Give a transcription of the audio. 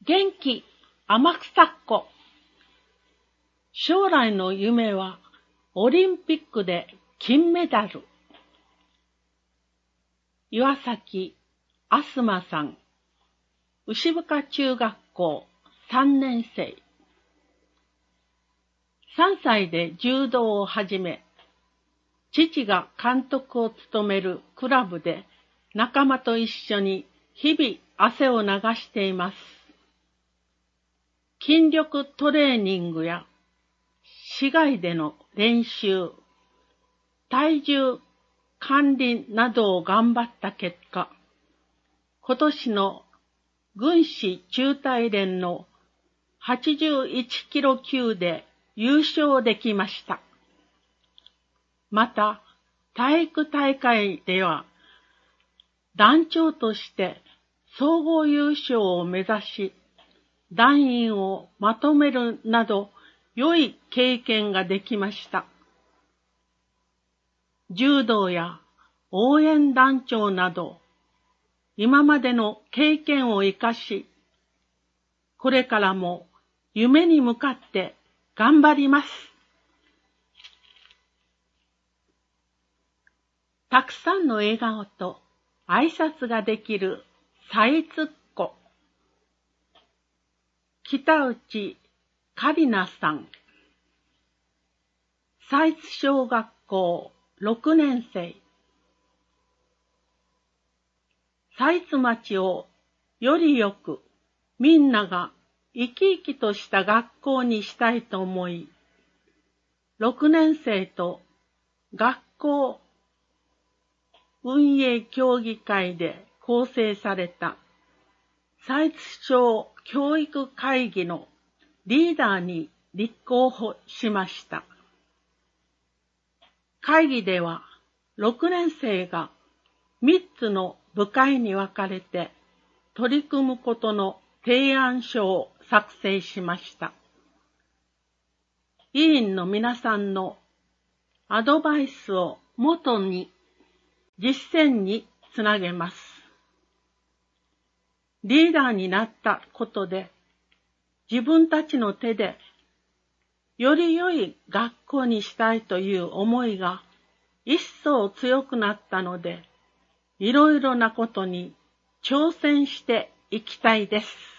元気天草っ子。将来の夢はオリンピックで金メダル。岩崎あすまさん、牛深中学校3年生。3歳で柔道を始め、父が監督を務めるクラブで仲間と一緒に日々汗を流しています。筋力トレーニングや市外での練習、体重管理などを頑張った結果、今年の軍師中大連の81キロ級で優勝できました。また、体育大会では団長として総合優勝を目指し、団員をまとめるなど良い経験ができました。柔道や応援団長など今までの経験を生かし、これからも夢に向かって頑張ります。たくさんの笑顔と挨拶ができるさいつっ子。北内かりなさん。歳津小学校6年生。歳津町をよりよくみんなが生き生きとした学校にしたいと思い、6年生と学校運営協議会で構成された歳津町教育会議のリーダーに立候補しました。会議では6年生が3つの部会に分かれて取り組むことの提案書を作成しました。委員の皆さんのアドバイスをもとに実践につなげます。リーダーになったことで自分たちの手でより良い学校にしたいという思いが一層強くなったので、いろいろなことに挑戦していきたいです。